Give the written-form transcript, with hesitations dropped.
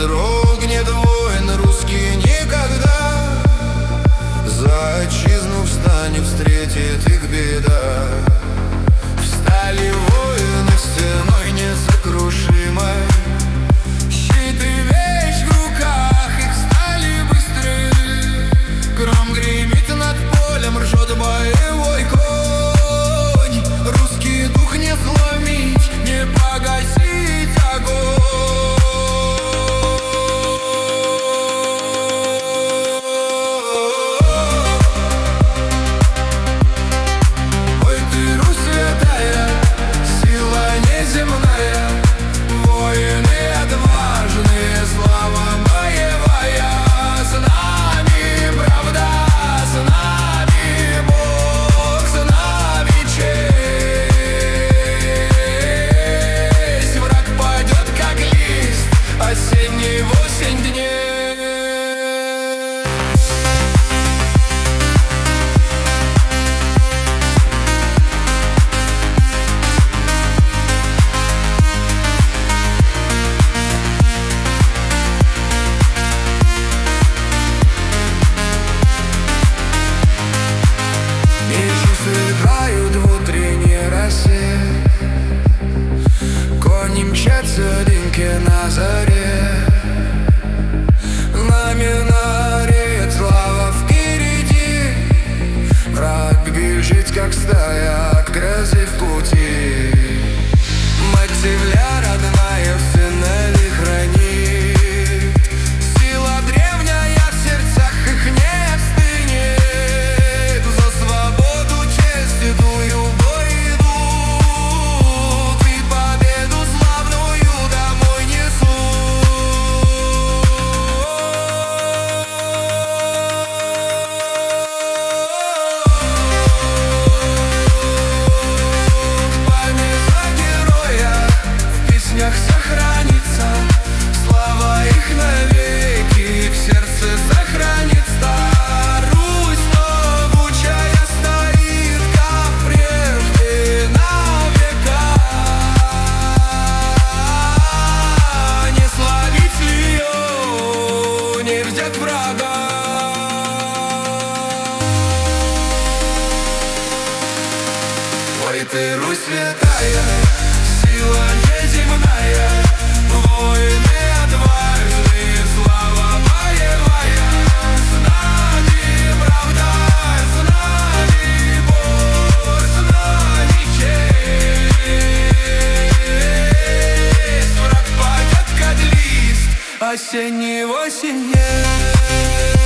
дрогнет воин русский никогда. За отчизну встанет, встретит их беда. Встали воины стеной несокрушимой, щит и меч в руках их стали быстры. Гром гремит над полем, ржет боевой конь. Русский дух не сломить, не погасить огонь. Ой, ты, Русь святая, сила неземная, воины отважные, слава боевая. С нами правда, с нами Бог, с нами честь. Враг падет, как лист осенний в осень дней. Вижу, сверкают в утренней росе, кони мчатся дымки на заре. Знамена реет, слава впереди. Враг бежит, как стая, к грозе в пути. Мать земля родная, в сынове хранит. Сила древняя в сердцах их не остынет. За свободу, честь, седую бой идут, и победу славную домой несут. Память о героях в песнях сохранится, слава их навеки в сердце сохранится. Русь могучая стоит, как прежде, на века. Не сломить ее, не взять врага. Ой, ты, Русь святая, сила неземная, воины отважные, слава боевая. С нами правда, с нами Бог, с нами честь. Враг падет, как лист осенний в осень дней.